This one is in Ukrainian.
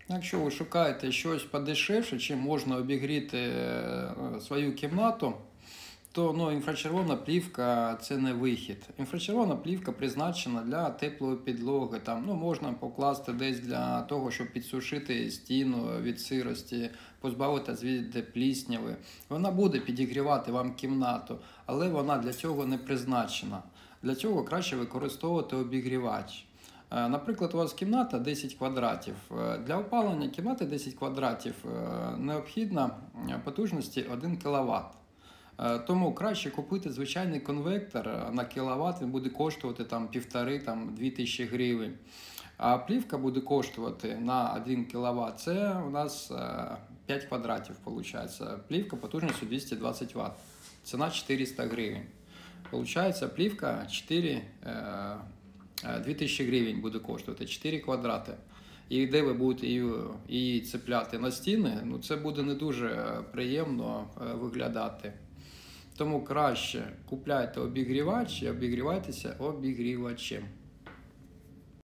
Якщо ви шукаєте щось подешевше, чим можна обігріти свою кімнату, то інфрачервона плівка – це не вихід. Інфрачервона плівка призначена для теплої підлоги. Можна покласти десь для того, щоб підсушити стіну від сирості, позбавитися від плісняви. Вона буде підігрівати вам кімнату, але вона для цього не призначена. Для цього краще використовувати обігрівач. Наприклад, у вас кімната 10 квадратів. Для опалення кімнати 10 квадратів необхідна потужності 1 кВт. Тому краще купити звичайний конвектор на кіловат, він буде коштувати 1,5-2 тисячі гривень. А плівка буде коштувати на 1 кВт, це у нас 5 квадратів виходить. Плівка потужністю 220 Вт, ціна 400 гривень. Получається, плівка 2000 гривень буде коштувати, 4 квадрати. І де ви будете її цепляти на стіни, це буде не дуже приємно виглядати. Тому краще купляйте обігрівач і обігрівайтеся обігрівачем.